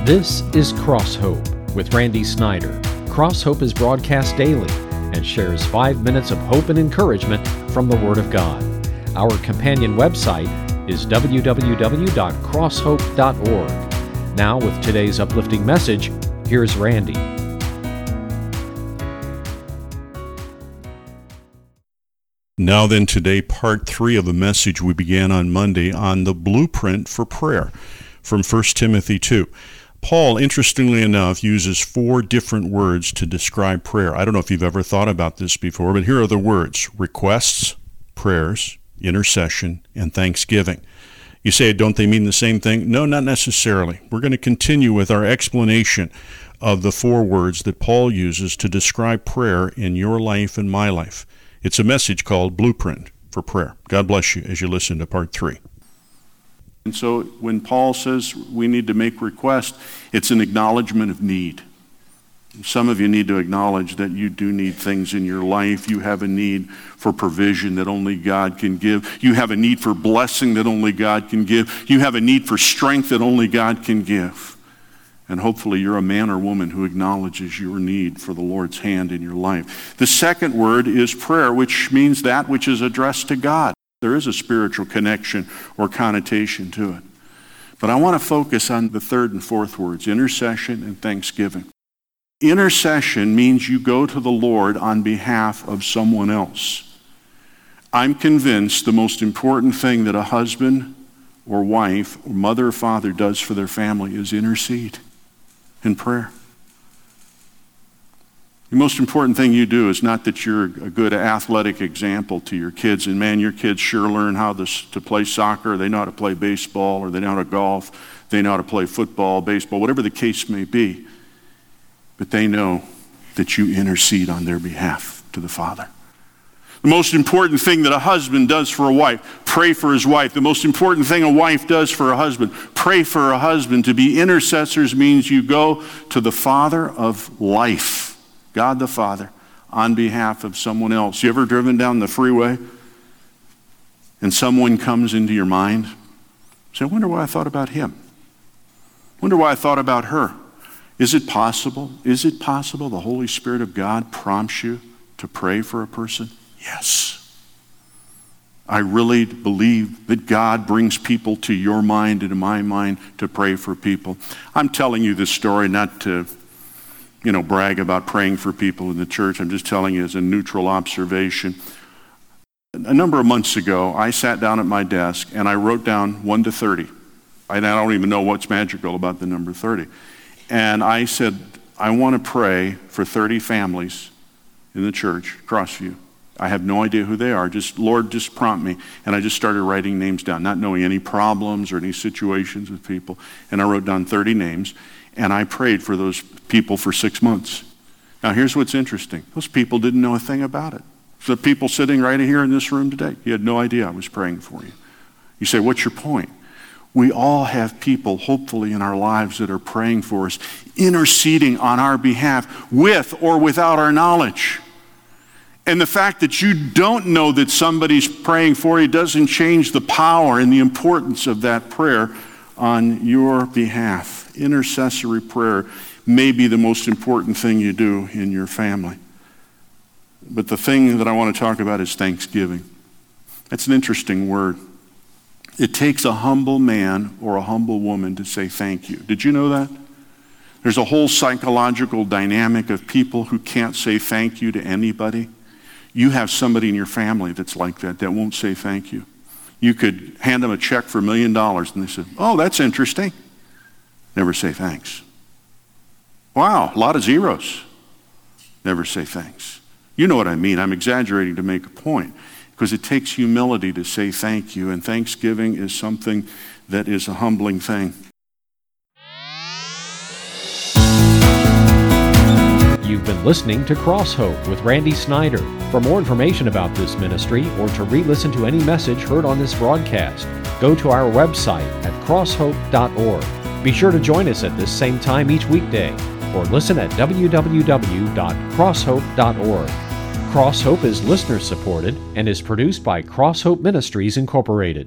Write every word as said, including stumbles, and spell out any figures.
This is Cross Hope with Randy Snyder. Cross Hope is broadcast daily and shares five minutes of hope and encouragement from the Word of God. Our companion website is w w w dot cross hope dot org. Now, with today's uplifting message, here's Randy. Now then, today, part three of the message we began on Monday on the blueprint for prayer from First Timothy two. Paul, interestingly enough, uses four different words to describe prayer. I don't know if you've ever thought about this before, but here are the words: requests, prayers, intercession, and thanksgiving. You say, don't they mean the same thing? No, not necessarily. We're going to continue with our explanation of the four words that Paul uses to describe prayer in your life and my life. It's a message called Blueprint for Prayer. God bless you as you listen to part three. And so when Paul says we need to make requests, it's an acknowledgement of need. Some of you need to acknowledge that you do need things in your life. You have a need for provision that only God can give. You have a need for blessing that only God can give. You have a need for strength that only God can give. And hopefully you're a man or woman who acknowledges your need for the Lord's hand in your life. The second word is prayer, which means that which is addressed to God. There is a spiritual connection or connotation to it. But I want to focus on the third and fourth words, intercession and thanksgiving. Intercession means you go to the Lord on behalf of someone else. I'm convinced the most important thing that a husband or wife or mother or father does for their family is intercede in prayer. The most important thing you do is not that you're a good athletic example to your kids, and man, your kids sure learn how to, to play soccer, they know how to play baseball, or they know how to golf, they know how to play football, baseball, whatever the case may be. But they know that you intercede on their behalf to the Father. The most important thing that a husband does for a wife, pray for his wife. The most important thing a wife does for a husband, pray for a husband. To be intercessors means you go to the Father of life, God the Father, on behalf of someone else. You ever driven down the freeway and someone comes into your mind? You say, I wonder why I thought about him. I wonder why I thought about her. Is it possible? Is it possible the Holy Spirit of God prompts you to pray for a person? Yes. I really believe that God brings people to your mind and to my mind to pray for people. I'm telling you this story not to, you know, brag about praying for people in the church. I'm just telling you as a neutral observation. A number of months ago, I sat down at my desk and I wrote down one to thirty. I don't even know what's magical about the number thirty. And I said, I want to pray for thirty families in the church, Crossview. I have no idea who they are. Just, Lord, just prompt me. And I just started writing names down, not knowing any problems or any situations with people. And I wrote down thirty names, and I prayed for those people for six months. Now, here's what's interesting. Those people didn't know a thing about it. So the people sitting right here in this room today, you had no idea I was praying for you. You say, what's your point? We all have people, hopefully, in our lives that are praying for us, interceding on our behalf with or without our knowledge. And the fact that you don't know that somebody's praying for you doesn't change the power and the importance of that prayer on your behalf. Intercessory prayer may be the most important thing you do in your family. But the thing that I want to talk about is thanksgiving. That's an interesting word. It takes a humble man or a humble woman to say thank you. Did you know that? There's a whole psychological dynamic of people who can't say thank you to anybody. You have somebody in your family that's like that, that won't say thank you. You could hand them a check for a million dollars and they say, oh, that's interesting. Never say thanks. Wow, a lot of zeros. Never say thanks. You know what I mean. I'm exaggerating to make a point. Because it takes humility to say thank you, and thanksgiving is something that is a humbling thing. You've been listening to Cross Hope with Randy Snyder. For more information about this ministry or to re-listen to any message heard on this broadcast, go to our website at cross hope dot org. Be sure to join us at this same time each weekday, or listen at w w w dot cross hope dot org. Cross Hope is listener-supported and is produced by Cross Hope Ministries, Incorporated.